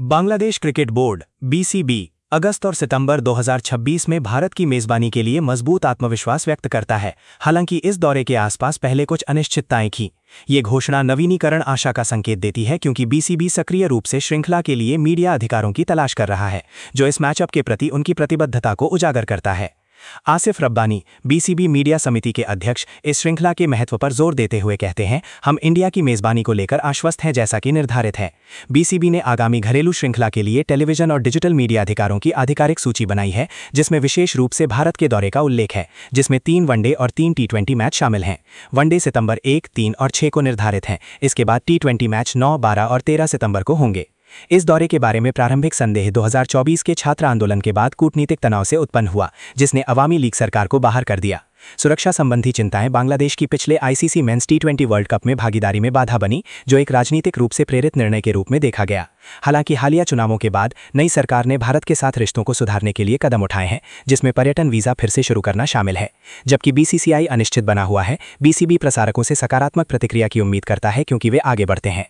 Bangladesh cricket board (बीसीबी) अगस्त और सितंबर 2026 में भारत की मेजबानी के लिए मजबूत आत्मविश्वास व्यक्त करता है। हालांकि इस दौरे के आसपास पहले कुछ अनिश्चितताएं थीं। ये घोषणा नवीनीकरण आशा का संकेत देती है क्योंकि बीसीबी सक्रिय रूप से श्रृंखला के लिए मीडिया अधिकारों की तलाश कर रहा है, जो इस मैचअप के प्रति उनकी प्रतिबद्धता को उजागर करता है। आसिफ रब्बानी, बीसीबी मीडिया समिति के अध्यक्ष, इस श्रृंखला के महत्व पर जोर देते हुए कहते हैं, हम इंडिया की मेजबानी को लेकर आश्वस्त हैं जैसा कि निर्धारित है। बीसीबी ने आगामी घरेलू श्रृंखला के लिए टेलीविजन और डिजिटल मीडिया अधिकारों की आधिकारिक सूची बनाई है, जिसमें विशेष रूप से भारत के दौरे का उल्लेख है, जिसमें 3 वनडे और 3 टी20 मैच शामिल हैं। वनडे सितंबर 1, 3 और 6 को निर्धारित हैं। इसके बाद टी20 मैच 9, 12 और 13 सितंबर को होंगे। इस दौरे के बारे में प्रारंभिक संदेह 2024 के छात्र आंदोलन के बाद कूटनीतिक तनाव से उत्पन्न हुआ, जिसने अवामी लीग सरकार को बाहर कर दिया। सुरक्षा संबंधी चिंताएं बांग्लादेश की पिछले आईसीसी मेंस टी20 वर्ल्ड कप में भागीदारी में बाधा बनी, जो एक राजनीतिक रूप से प्रेरित निर्णय के रूप में देखा गया। हालांकि हालिया चुनावों के बाद नई सरकार ने भारत के साथ रिश्तों को सुधारने के लिए कदम उठाए हैं, जिसमें पर्यटन वीजा फिर से शुरू करना शामिल है। जबकि बीसीसीआई अनिश्चित बना हुआ है, बीसीबी प्रसारकों से सकारात्मक प्रतिक्रिया की उम्मीद करता है क्योंकि वे आगे बढ़ते हैं।